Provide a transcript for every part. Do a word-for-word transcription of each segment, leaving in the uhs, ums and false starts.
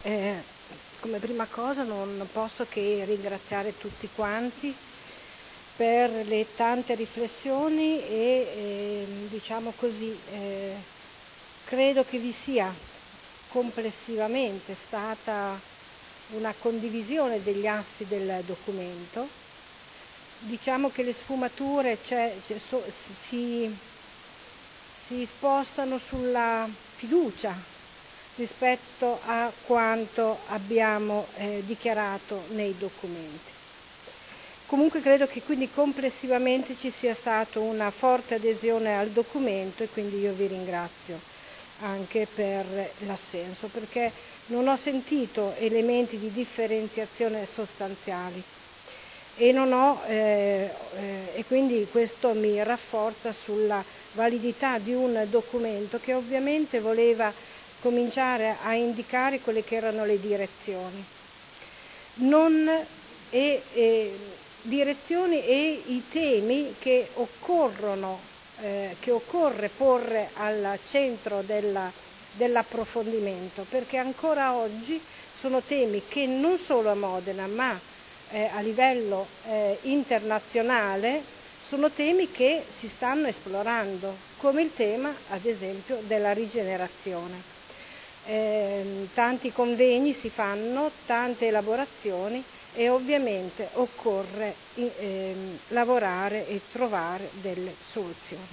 Eh, come prima cosa non posso che ringraziare tutti quanti per le tante riflessioni e eh, diciamo così, eh, credo che vi sia complessivamente stata una condivisione degli assi del documento. Diciamo che le sfumature cioè, cioè, so, si, si spostano sulla fiducia rispetto a quanto abbiamo eh, dichiarato nei documenti. Comunque credo che quindi complessivamente ci sia stata una forte adesione al documento e quindi io vi ringrazio anche per l'assenso, perché non ho sentito elementi di differenziazione sostanziali e non ho eh, eh, e quindi questo mi rafforza sulla validità di un documento che ovviamente voleva cominciare a indicare quelle che erano le direzioni. Non, e, e, direzioni e i temi che occorrono, eh, che occorre porre al centro della, dell'approfondimento, perché ancora oggi sono temi che non solo a Modena, ma eh, a livello eh, internazionale, sono temi che si stanno esplorando, come il tema, ad esempio, della rigenerazione. Eh, tanti convegni si fanno, tante elaborazioni e ovviamente occorre eh, lavorare e trovare delle soluzioni.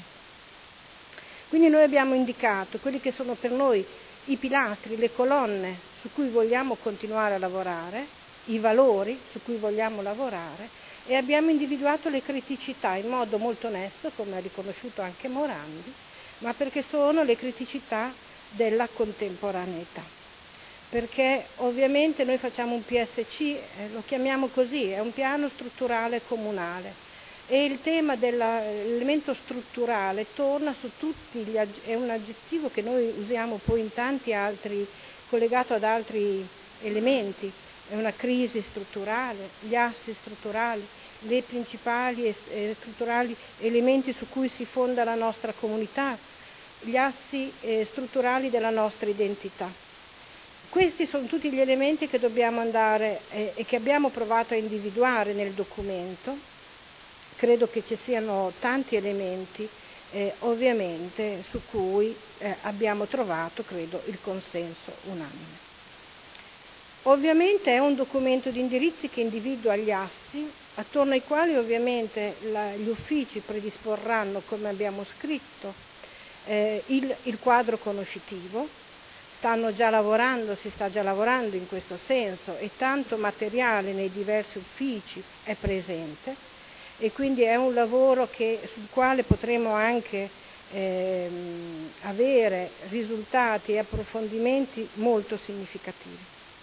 Quindi noi abbiamo indicato quelli che sono per noi i pilastri, le colonne su cui vogliamo continuare a lavorare, i valori su cui vogliamo lavorare e abbiamo individuato le criticità in modo molto onesto, come ha riconosciuto anche Morandi, ma perché sono le criticità della contemporaneità, perché ovviamente noi facciamo un P S C, eh, lo chiamiamo così, è un piano strutturale comunale e il tema dell'elemento strutturale torna su tutti gli è un aggettivo che noi usiamo poi in tanti altri, collegato ad altri elementi, è una crisi strutturale, gli assi strutturali, le principali e strutturali elementi su cui si fonda la nostra comunità, gli assi eh, strutturali della nostra identità. Questi sono tutti gli elementi che dobbiamo andare eh, e che abbiamo provato a individuare nel documento. Credo che ci siano tanti elementi eh, ovviamente su cui eh, abbiamo trovato, credo, il consenso unanime. Ovviamente è un documento di indirizzi che individua gli assi, attorno ai quali ovviamente la, gli uffici predisporranno, come abbiamo scritto, Eh, il, il quadro conoscitivo, stanno già lavorando, si sta già lavorando in questo senso e tanto materiale nei diversi uffici è presente e quindi è un lavoro che, sul quale potremo anche ehm, avere risultati e approfondimenti molto significativi.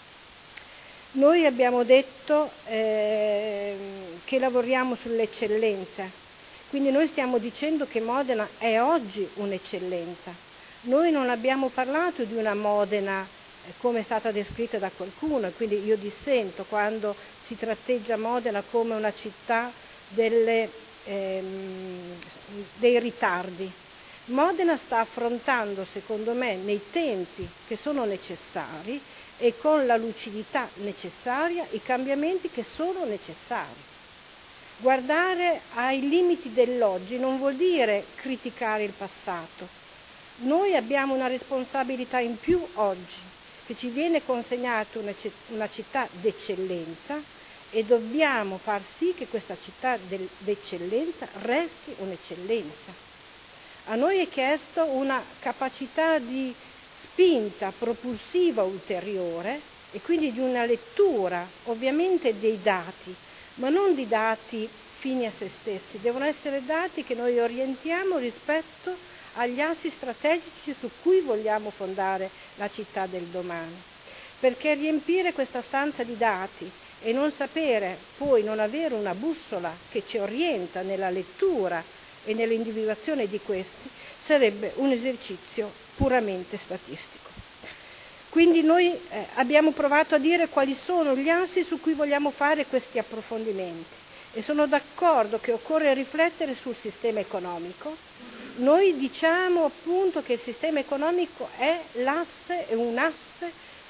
Noi abbiamo detto eh, che lavoriamo sull'eccellenza. Quindi noi stiamo dicendo che Modena è oggi un'eccellenza. Noi non abbiamo parlato di una Modena eh, come è stata descritta da qualcuno, e quindi io dissento quando si tratteggia Modena come una città delle, ehm, dei ritardi. Modena sta affrontando, secondo me, nei tempi che sono necessari e con la lucidità necessaria i cambiamenti che sono necessari. Guardare ai limiti dell'oggi non vuol dire criticare il passato. Noi abbiamo una responsabilità in più oggi, che ci viene consegnata una, una città d'eccellenza e dobbiamo far sì che questa città d'eccellenza resti un'eccellenza. A noi è chiesto una capacità di spinta propulsiva ulteriore e quindi di una lettura ovviamente dei dati, ma non di dati fini a se stessi, devono essere dati che noi orientiamo rispetto agli assi strategici su cui vogliamo fondare la città del domani. Perché riempire questa stanza di dati e non sapere, poi non avere una bussola che ci orienta nella lettura e nell'individuazione di questi, sarebbe un esercizio puramente statistico. Quindi noi eh, abbiamo provato a dire quali sono gli assi su cui vogliamo fare questi approfondimenti e sono d'accordo che occorre riflettere sul sistema economico. Noi diciamo appunto che il sistema economico è l'asse, è un asse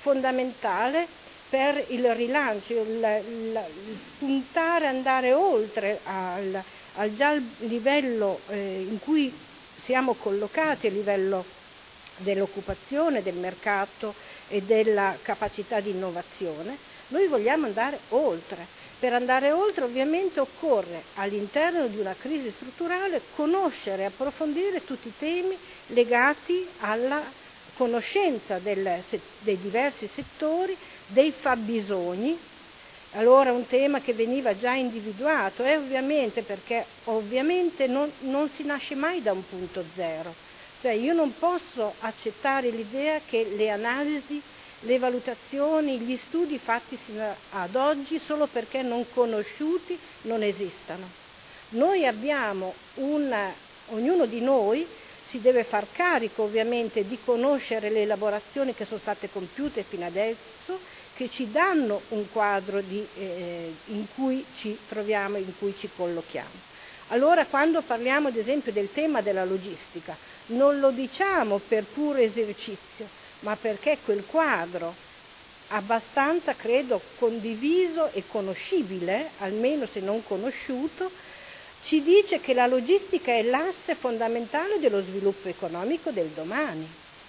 fondamentale per il rilancio, il, il, il puntare, andare oltre al, al già livello eh, in cui siamo collocati, a livello dell'occupazione, del mercato e della capacità di innovazione. Noi vogliamo andare oltre. Per andare oltre ovviamente occorre all'interno di una crisi strutturale conoscere e approfondire tutti i temi legati alla conoscenza del, dei diversi settori, dei fabbisogni. Allora un tema che veniva già individuato è ovviamente perché ovviamente non, non si nasce mai da un punto zero, cioè io non posso accettare l'idea che le analisi, le valutazioni, gli studi fatti sino ad oggi solo perché non conosciuti non esistano. Noi abbiamo una, ognuno di noi si deve far carico ovviamente di conoscere le elaborazioni che sono state compiute fino adesso, che ci danno un quadro di, eh, in cui ci troviamo, in cui ci collochiamo. Allora quando parliamo ad esempio del tema della logistica, non lo diciamo per puro esercizio, ma perché quel quadro abbastanza, credo, condiviso e conoscibile, almeno se non conosciuto, ci dice che la logistica è l'asse fondamentale dello sviluppo economico del domani.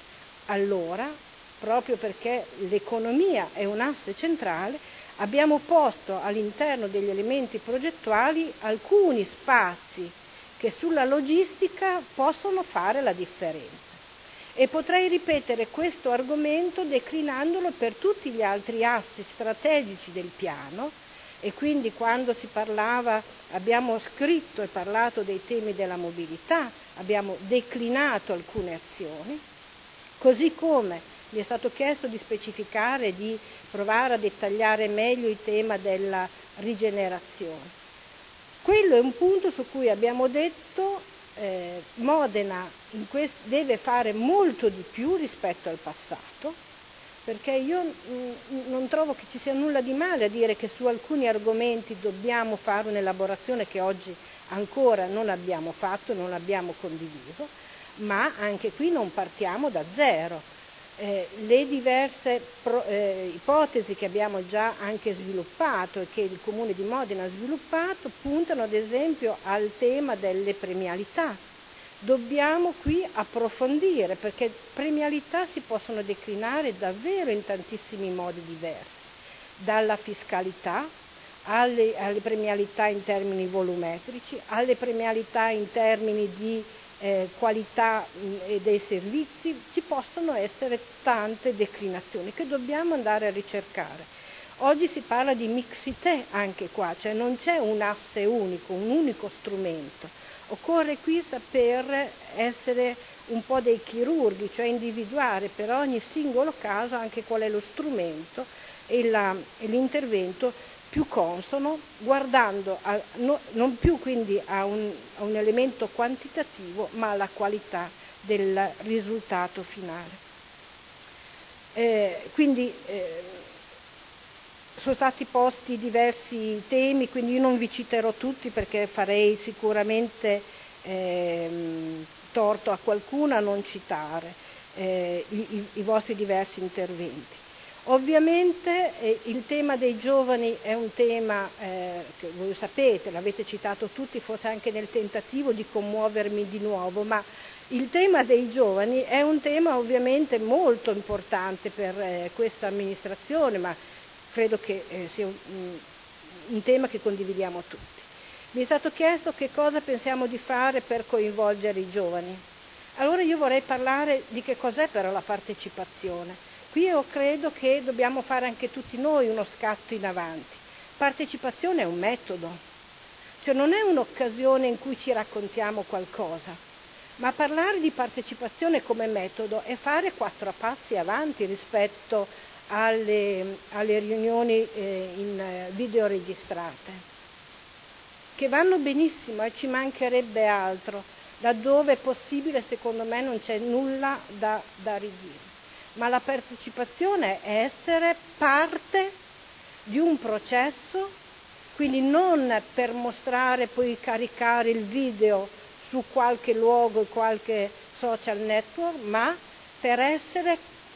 Allora, proprio perché l'economia è un asse centrale, abbiamo posto all'interno degli elementi progettuali alcuni spazi che sulla logistica possono fare la differenza. E potrei ripetere questo argomento declinandolo per tutti gli altri assi strategici del piano, e quindi quando si parlava, abbiamo scritto e parlato dei temi della mobilità, abbiamo declinato alcune azioni, così come mi è stato chiesto di specificare, di provare a dettagliare meglio il tema della rigenerazione. Quello è un punto su cui abbiamo detto eh, Modena in quest- deve fare molto di più rispetto al passato, perché io mh, non trovo che ci sia nulla di male a dire che su alcuni argomenti dobbiamo fare un'elaborazione che oggi ancora non abbiamo fatto, non abbiamo condiviso, ma anche qui non partiamo da zero. Eh, le diverse pro, eh, ipotesi che abbiamo già anche sviluppato e che il Comune di Modena ha sviluppato puntano ad esempio al tema delle premialità. Dobbiamo qui approfondire, perché premialità si possono declinare davvero in tantissimi modi diversi, dalla fiscalità alle, alle premialità in termini volumetrici, alle premialità in termini di Eh, qualità mh, dei servizi, ci possono essere tante declinazioni che dobbiamo andare a ricercare. Oggi si parla di mixité anche qua, cioè non c'è un asse unico, un unico strumento. Occorre qui saper essere un po' dei chirurghi, cioè individuare per ogni singolo caso anche qual è lo strumento e, la, e l'intervento più consono, guardando a, no, non più quindi a un, a un elemento quantitativo, ma alla qualità del risultato finale. Eh, quindi eh, sono stati posti diversi temi, quindi io non vi citerò tutti perché farei sicuramente eh, torto a qualcuno a non citare eh, i, i, i vostri diversi interventi. Ovviamente eh, il tema dei giovani è un tema eh, che voi sapete, l'avete citato tutti, forse anche nel tentativo di commuovermi di nuovo, ma il tema dei giovani è un tema ovviamente molto importante per eh, questa amministrazione, ma credo che eh, sia un, un tema che condividiamo tutti. Mi è stato chiesto che cosa pensiamo di fare per coinvolgere i giovani. Allora io vorrei parlare di che cos'è però la partecipazione. Qui io credo che dobbiamo fare anche tutti noi uno scatto in avanti. Partecipazione è un metodo, cioè non è un'occasione in cui ci raccontiamo qualcosa, ma parlare di partecipazione come metodo è fare quattro passi avanti rispetto alle, alle riunioni eh, in eh, video registrate, che vanno benissimo e ci mancherebbe altro, laddove è possibile secondo me non c'è nulla da, da ridire. Ma la partecipazione è essere parte di un processo, quindi non per mostrare poi caricare il video su qualche luogo e qualche social network, ma per essere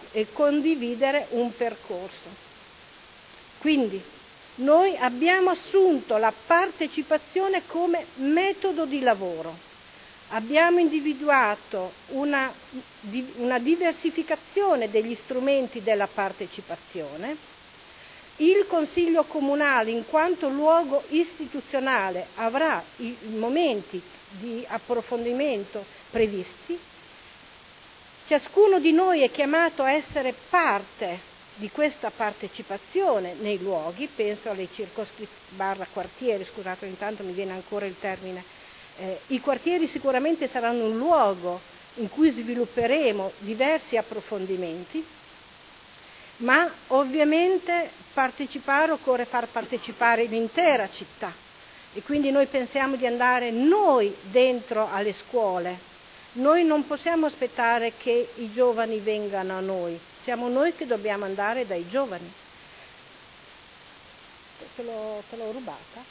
e condividere un percorso. Quindi noi abbiamo assunto la partecipazione come metodo di lavoro, abbiamo individuato una, una diversificazione degli strumenti della partecipazione. Il Consiglio Comunale, in quanto luogo istituzionale, avrà i momenti di approfondimento previsti. Ciascuno di noi è chiamato a essere parte di questa partecipazione nei luoghi, penso alle circoscrizioni barra quartieri, scusate, intanto mi viene ancora il termine. Eh, I quartieri sicuramente saranno un luogo in cui svilupperemo diversi approfondimenti, ma ovviamente partecipare occorre far partecipare l'intera città e quindi noi pensiamo di andare noi dentro alle scuole. Noi non possiamo aspettare che i giovani vengano a noi, siamo noi che dobbiamo andare dai giovani. Te l'ho, te l'ho rubata?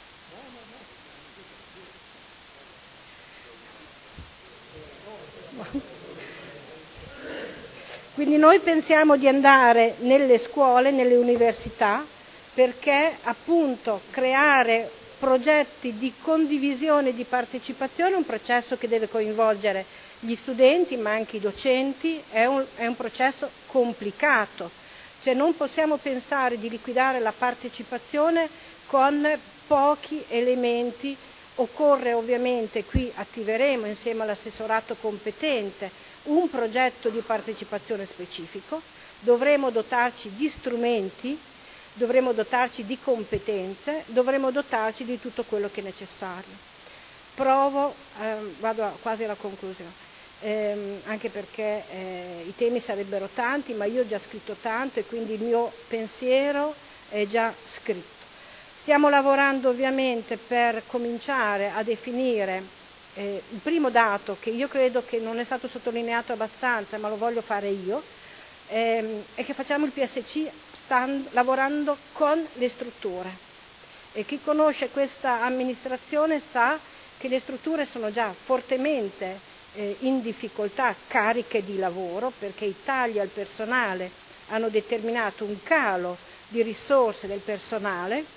Quindi noi pensiamo di andare nelle scuole, nelle università, perché appunto creare progetti di condivisione e di partecipazione è un processo che deve coinvolgere gli studenti ma anche i docenti, è un, è un processo complicato, cioè non possiamo pensare di liquidare la partecipazione con pochi elementi. Occorre ovviamente, qui attiveremo insieme all'assessorato competente un progetto di partecipazione specifico, dovremo dotarci di strumenti, dovremo dotarci di competenze, dovremo dotarci di tutto quello che è necessario. Provo, eh, vado quasi alla conclusione, eh, anche perché eh, i temi sarebbero tanti, ma io ho già scritto tanto e quindi il mio pensiero è già scritto. Stiamo lavorando ovviamente per cominciare a definire eh, il primo dato che io credo che non è stato sottolineato abbastanza, ma lo voglio fare io, ehm, è che facciamo il P S C stand, lavorando con le strutture. E chi conosce questa amministrazione sa che le strutture sono già fortemente eh, in difficoltà, cariche di lavoro, perché i tagli al personale hanno determinato un calo di risorse del personale.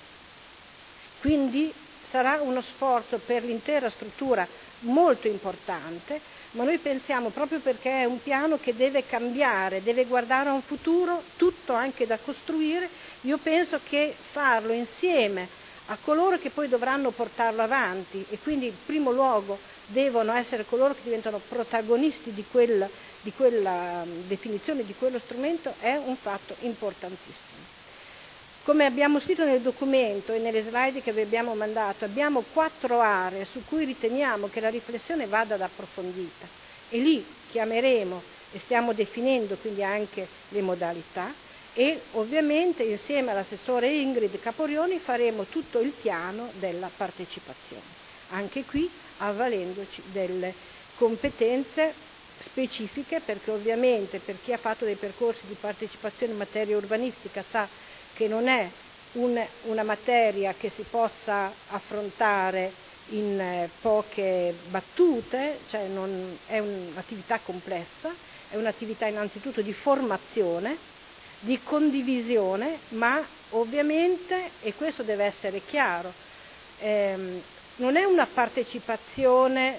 Quindi sarà uno sforzo per l'intera struttura molto importante, ma noi pensiamo, proprio perché è un piano che deve cambiare, deve guardare a un futuro tutto anche da costruire, io penso che farlo insieme a coloro che poi dovranno portarlo avanti e quindi in primo luogo devono essere coloro che diventano protagonisti di, quel, di quella definizione, di quello strumento, è un fatto importantissimo. Come abbiamo scritto nel documento e nelle slide che vi abbiamo mandato, abbiamo quattro aree su cui riteniamo che la riflessione vada approfondita e lì chiameremo e stiamo definendo quindi anche le modalità e ovviamente insieme all'assessore Ingrid Caporioni faremo tutto il piano della partecipazione, anche qui avvalendoci delle competenze specifiche, perché ovviamente per chi ha fatto dei percorsi di partecipazione in materia urbanistica sa che non è un, una materia che si possa affrontare in eh, poche battute, cioè non, è un'attività complessa, è un'attività innanzitutto di formazione, di condivisione, ma ovviamente, e questo deve essere chiaro, ehm, non è una partecipazione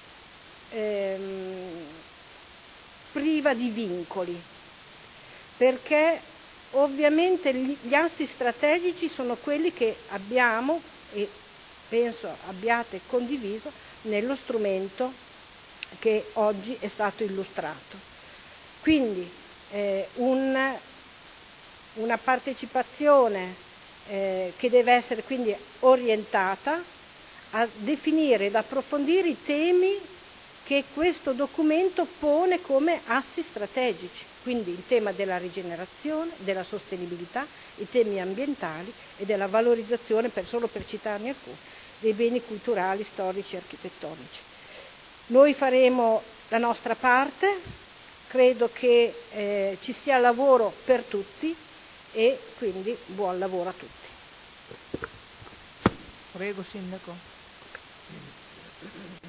ehm, priva di vincoli, perché ovviamente gli assi strategici sono quelli che abbiamo e penso abbiate condiviso nello strumento che oggi è stato illustrato. Quindi eh, un, una partecipazione eh, che deve essere quindi orientata a definire ed approfondire i temi che questo documento pone come assi strategici. Quindi il tema della rigenerazione, della sostenibilità, i temi ambientali e della valorizzazione, per, solo per citarne alcuni, dei beni culturali, storici e architettonici. Noi faremo la nostra parte, credo che eh, ci sia lavoro per tutti e quindi buon lavoro a tutti. Prego, Sindaco.